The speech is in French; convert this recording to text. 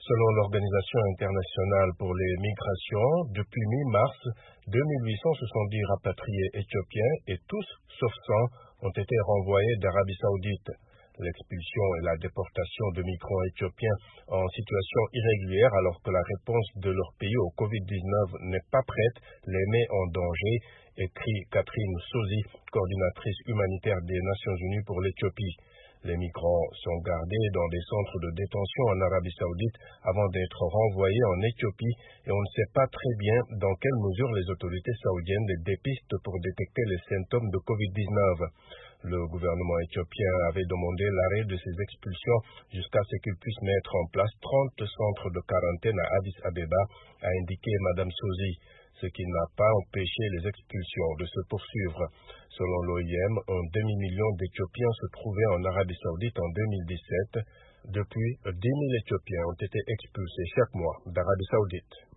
Selon l'Organisation internationale pour les migrations, depuis mi-mars, 2870 rapatriés éthiopiens et tous, sauf 100, ont été renvoyés d'Arabie Saoudite. L'expulsion et la déportation de migrants éthiopiens en situation irrégulière alors que la réponse de leur pays au Covid-19 n'est pas prête les met en danger, écrit Catherine Sosi, coordinatrice humanitaire des Nations Unies pour l'Éthiopie. Les migrants sont gardés dans des centres de détention en Arabie Saoudite avant d'être renvoyés en Éthiopie et on ne sait pas très bien dans quelle mesure les autorités saoudiennes les dépistent pour détecter les symptômes de Covid-19. Le gouvernement éthiopien avait demandé l'arrêt de ces expulsions jusqu'à ce qu'il puisse mettre en place 30 centres de quarantaine à Addis Abeba, a indiqué Mme Sosi, ce qui n'a pas empêché les expulsions de se poursuivre. Selon l'OIM, un demi-million d'Éthiopiens se trouvaient en Arabie Saoudite en 2017. Depuis, 10 000 Éthiopiens ont été expulsés chaque mois d'Arabie Saoudite.